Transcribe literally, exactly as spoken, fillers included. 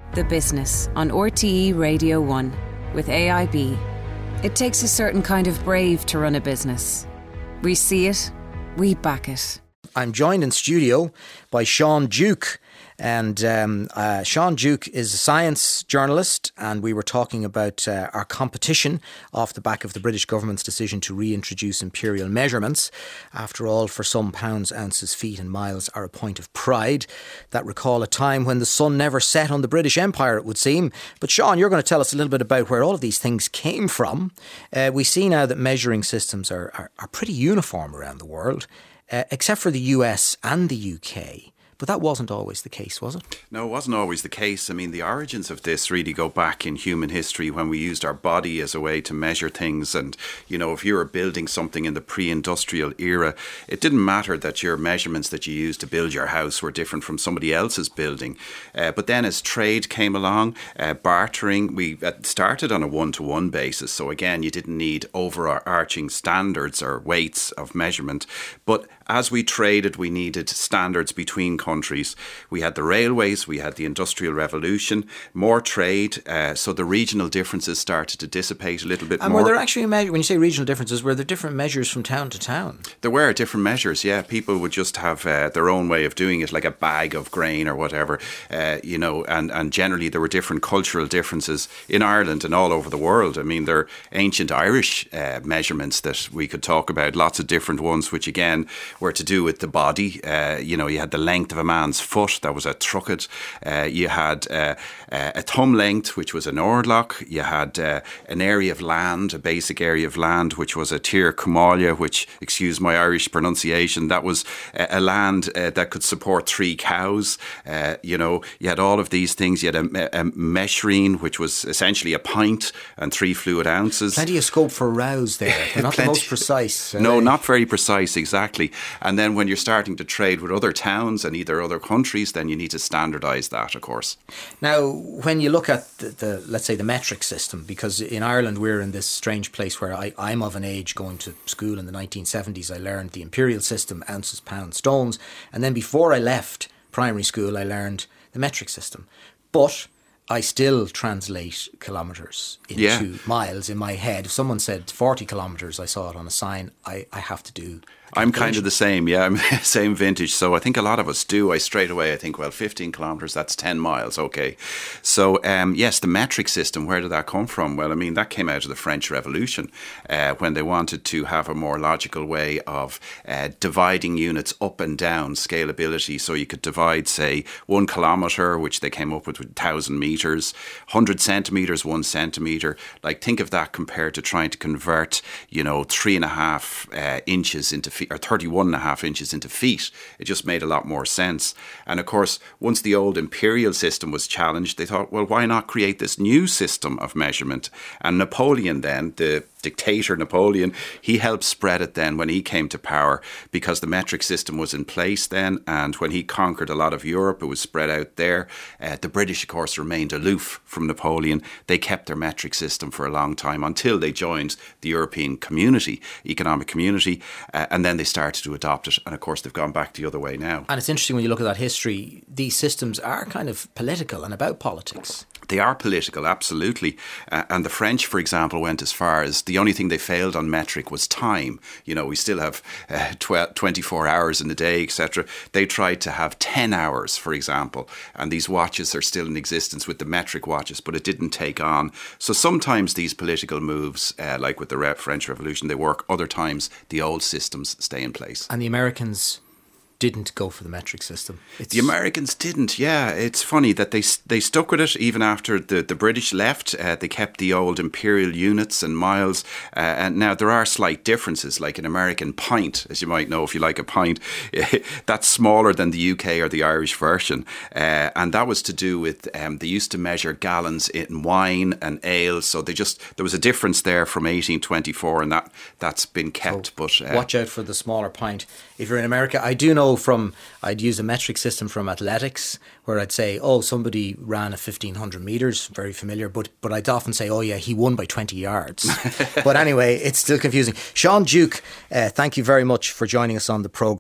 The Business on R T E Radio one with A I B. It takes a certain kind of brave to run a business. We see it, we back it. I'm joined in studio by Sean Duke. And um, uh, Sean Duke is a science journalist, and we were talking about uh, our competition off the back of the British government's decision to reintroduce imperial measurements. After all, for some pounds, ounces, feet and miles are a point of pride that recall a time when the sun never set on the British Empire, it would seem. But Sean, you're going to tell us a little bit about where all of these things came from. Uh, we see now that measuring systems are, are, are pretty uniform around the world, uh, except for the U S and the U K. But that wasn't always the case, was it? No, it wasn't always the case. I mean, the origins of this really go back in human history when we used our body as a way to measure things. And, you know, if you were building something in the pre-industrial era, it didn't matter that your measurements that you used to build your house were different from somebody else's building. Uh, but then as trade came along, uh, bartering, we started on a one-to-one basis. So again, you didn't need overarching standards or weights of measurement. But as we traded, we needed standards between countries. We had the railways, we had the Industrial Revolution, more trade, uh, so the regional differences started to dissipate a little bit and more. And were there actually, when you say regional differences, were there different measures from town to town? There were different measures, yeah. People would just have uh, their own way of doing it, like a bag of grain or whatever, uh, you know, and, and generally there were different cultural differences in Ireland and all over the world. I mean, there are ancient Irish uh, measurements that we could talk about, lots of different ones, which again were to do with the body. Uh, you know, you had the length of a man's foot, that was a trucket. Uh, you had uh, a thumb length, which was an orlock. You had uh, an area of land, a basic area of land, which was a tir cumáile, which, excuse my Irish pronunciation, that was a, a land uh, that could support three cows. Uh, you know, you had all of these things. You had a, a meshrine, which was essentially a pint and three fluid ounces. Plenty of scope for rows there. They're not the most precise. No, they? Not very precise, exactly. And then when you're starting to trade with other towns and either other countries, then you need to standardise that, of course. Now, when you look at the, the, let's say, the metric system, because in Ireland we're in this strange place where I, I'm of an age going to school in the nineteen seventies, I learned the imperial system, ounces, pounds, stones, and then before I left primary school I learned the metric system. But I still translate kilometres into yeah. miles in my head. If someone said forty kilometres, I saw it on a sign, I, I have to do... I'm kind of the same, yeah, I'm same vintage. So I think a lot of us do. I straight away, I think, well, fifteen kilometres, that's ten miles, okay. So, um, yes, the metric system, where did that come from? Well, I mean, that came out of the French Revolution uh, when they wanted to have a more logical way of uh, dividing units up and down, scalability. So you could divide, say, one kilometre, which they came up with, with one thousand metres, one hundred centimetres, one centimetre. Like, think of that compared to trying to convert, you know, three and a half uh, inches into feet, or thirty-one and a half inches into feet. It just made a lot more sense. And of course, once the old imperial system was challenged, they thought, well, why not create this new system of measurement? And Napoleon then, the dictator Napoleon, he helped spread it then when he came to power, because the metric system was in place then, and when he conquered a lot of Europe, it was spread out there. Uh, the British, of course, remained aloof from Napoleon. They kept their metric system for a long time until they joined the European community, economic community, uh, and then they started to adopt it, and of course they've gone back the other way now. And it's interesting when you look at that history, these systems are kind of political and about politics. They are political, absolutely. Uh, and the French, for example, went as far as the only thing they failed on metric was time. You know, we still have uh, twelve, twenty-four hours in the day, et cetera. They tried to have ten hours, for example. And these watches are still in existence with the metric watches, but it didn't take on. So sometimes these political moves, uh, like with the Re- French Revolution, they work. Other times, the old systems stay in place. And the Americans didn't go for the metric system. It's... The Americans didn't, yeah. It's funny that they they stuck with it even after the, the British left. Uh, they kept the old imperial units and miles. Uh, and now there are slight differences, like an American pint, as you might know if you like a pint. That's smaller than the U K or the Irish version. Uh, and that was to do with, um, they used to measure gallons in wine and ale. So they just, there was a difference there from eighteen twenty-four, and that, that's been kept. So but uh, watch out for the smaller pint. If you're in America, I do know from, I'd use a metric system from athletics where I'd say, oh, somebody ran a fifteen hundred metres, very familiar, but but I'd often say, oh yeah, he won by twenty yards. But anyway, it's still confusing. Sean Duke, uh, thank you very much for joining us on the programme.